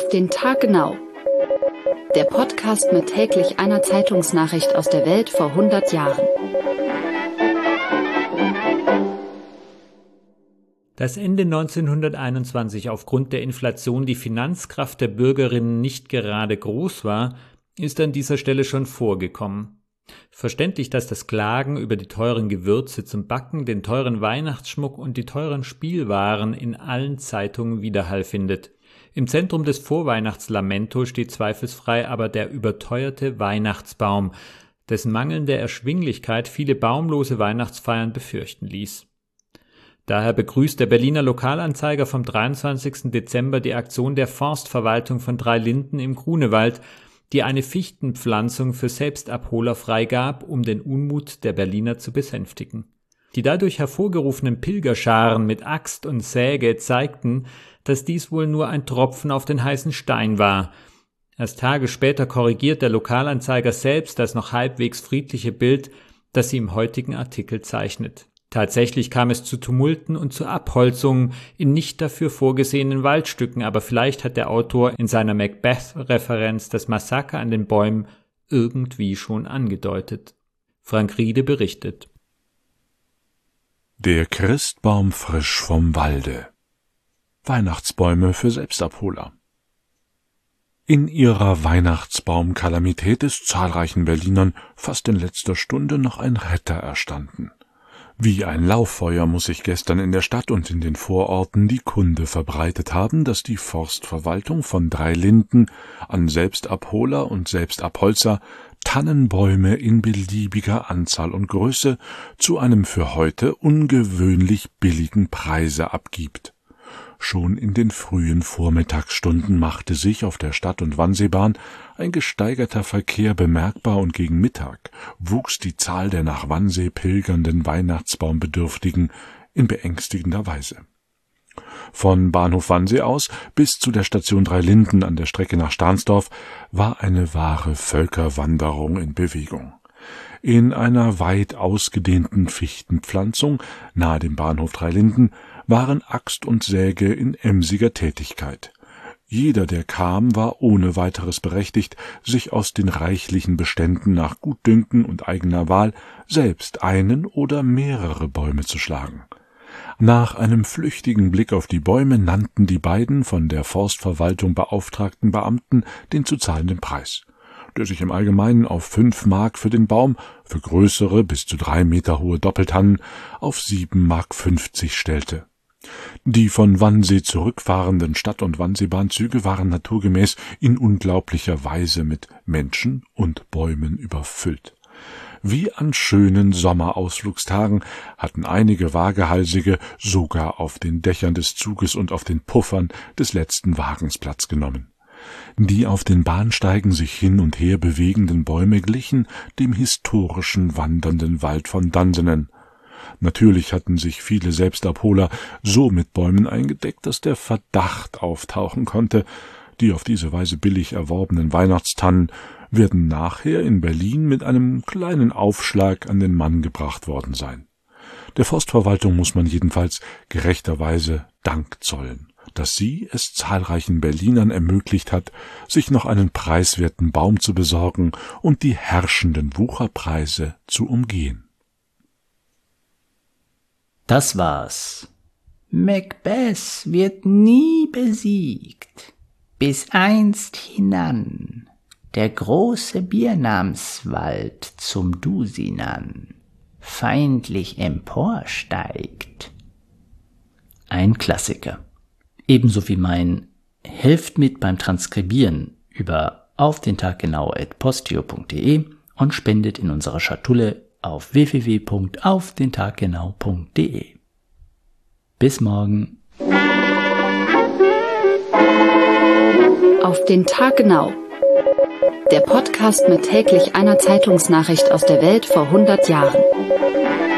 den Tag genau. Der Podcast mit täglich einer Zeitungsnachricht aus der Welt vor 100 Jahren. Dass Ende 1921 aufgrund der Inflation die Finanzkraft der Bürgerinnen nicht gerade groß war, ist an dieser Stelle schon vorgekommen. Verständlich, dass das Klagen über die teuren Gewürze zum Backen, den teuren Weihnachtsschmuck und die teuren Spielwaren in allen Zeitungen Widerhall findet. Im Zentrum des Vorweihnachtslamento steht zweifelsfrei aber der überteuerte Weihnachtsbaum, dessen mangelnde Erschwinglichkeit viele baumlose Weihnachtsfeiern befürchten ließ. Daher begrüßt der Berliner Lokalanzeiger vom 23. Dezember die Aktion der Forstverwaltung von Dreilinden im Grunewald, die eine Fichtenpflanzung für Selbstabholer freigab, um den Unmut der Berliner zu besänftigen. Die dadurch hervorgerufenen Pilgerscharen mit Axt und Säge zeigten, dass dies wohl nur ein Tropfen auf den heißen Stein war. Erst Tage später korrigiert der Lokalanzeiger selbst das noch halbwegs friedliche Bild, das sie im heutigen Artikel zeichnet. Tatsächlich kam es zu Tumulten und zu Abholzungen in nicht dafür vorgesehenen Waldstücken, aber vielleicht hat der Autor in seiner Macbeth-Referenz das Massaker an den Bäumen irgendwie schon angedeutet. Frank Riede berichtet. Der Christbaum frisch vom Walde. Weihnachtsbäume für Selbstabholer. In ihrer Weihnachtsbaum-Kalamität ist zahlreichen Berlinern fast in letzter Stunde noch ein Retter erstanden. Wie ein Lauffeuer muss sich gestern in der Stadt und in den Vororten die Kunde verbreitet haben, dass die Forstverwaltung von Dreilinden an Selbstabholer und Selbstabholzer Tannenbäume in beliebiger Anzahl und Größe zu einem für heute ungewöhnlich billigen Preise abgibt. Schon in den frühen Vormittagsstunden machte sich auf der Stadt- und Wannseebahn ein gesteigerter Verkehr bemerkbar und gegen Mittag wuchs die Zahl der nach Wannsee pilgernden Weihnachtsbaumbedürftigen in beängstigender Weise. Von Bahnhof Wannsee aus bis zu der Station Dreilinden an der Strecke nach Stahnsdorf war eine wahre Völkerwanderung in Bewegung. In einer weit ausgedehnten Fichtenpflanzung nahe dem Bahnhof Dreilinden waren Axt und Säge in emsiger Tätigkeit. Jeder, der kam, war ohne weiteres berechtigt, sich aus den reichlichen Beständen nach Gutdünken und eigener Wahl selbst einen oder mehrere Bäume zu schlagen. Nach einem flüchtigen Blick auf die Bäume nannten die beiden von der Forstverwaltung beauftragten Beamten den zu zahlenden Preis, der sich im Allgemeinen auf 5 Mark für den Baum, für größere bis zu 3 Meter hohe Doppeltannen auf 7,50 Mark stellte. Die von Wannsee zurückfahrenden Stadt- und Wannseebahnzüge waren naturgemäß in unglaublicher Weise mit Menschen und Bäumen überfüllt. Wie an schönen Sommerausflugstagen hatten einige Wagehalsige sogar auf den Dächern des Zuges und auf den Puffern des letzten Wagens Platz genommen. Die auf den Bahnsteigen sich hin und her bewegenden Bäume glichen dem historischen wandernden Wald von Dunsenen. Natürlich hatten sich viele Selbstabholer so mit Bäumen eingedeckt, dass der Verdacht auftauchen konnte, die auf diese Weise billig erworbenen Weihnachtstannen werden nachher in Berlin mit einem kleinen Aufschlag an den Mann gebracht worden sein. Der Forstverwaltung muss man jedenfalls gerechterweise Dank zollen, dass sie es zahlreichen Berlinern ermöglicht hat, sich noch einen preiswerten Baum zu besorgen und die herrschenden Wucherpreise zu umgehen. Das war's. Macbeth wird nie besiegt, bis einst hinan der große Biernamswald zum Dusinan feindlich emporsteigt. Ein Klassiker. Ebenso wie mein Helft mit beim Transkribieren über aufdentaggenau@posteo.de und spendet in unserer Schatulle auf www.aufdentaggenau.de. Bis morgen. Auf den Tag genau. Der Podcast mit täglich einer Zeitungsnachricht aus der Welt vor 100 Jahren.